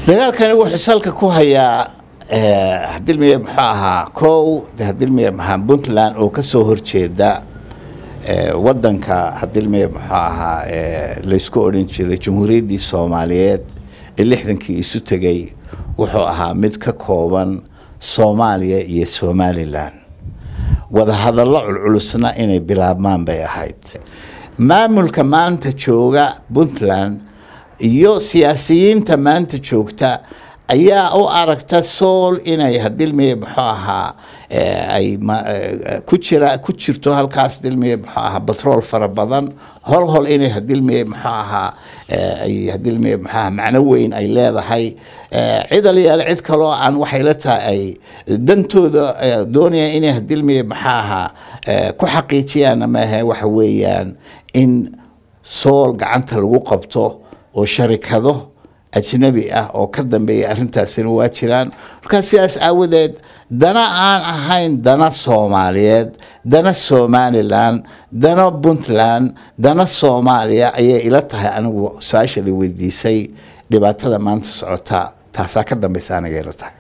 dagaalkani wuxuu salka ku hayaa hadilmiye maxaa ahaa koow hadilmiye maxaa Puntland oo ka soo horjeeda wadanka hadilmiye maxaa ahaa la isku oran jiray Jamhuuriyaddii Soomaaliyeed ee 60kii isu tagay wuxuu ahaa mid ka kooban Soomaaliya iyo Somaliland wada hadallo culusna inay bilaabmaan bay ahayd maamulka maanta jooga Puntland iyo siyaasiyiinta maanta joogta ayaa u aragta sool inay hadilmiye maxaa ahaa ay ku jirto halkaas hadilmiye maxaa ahaa petrol fara badan hol inay hadilmiye maxaa ahaa ay hadilmiye maxaa macno weyn ay leedahay cid kale oo aan waxay la tahay dantooda doonaya inay hadilmiye maxaa ahaa ku xaqiijiyaan ama waxa weeyaan in sool gacanta lagu qabto oo sharikado ajnabi ah oo ka dambeeya arintaasina waa jiraan marka siyaas aawadeed dana aan ahayn dana Soomaaliyeed dana Somaliland dana Puntland dana Soomaaliya ayay ila tahay anigu saashada weydiisay dhibaatada maanta socota taasa ka dambaysa aniga ila tahay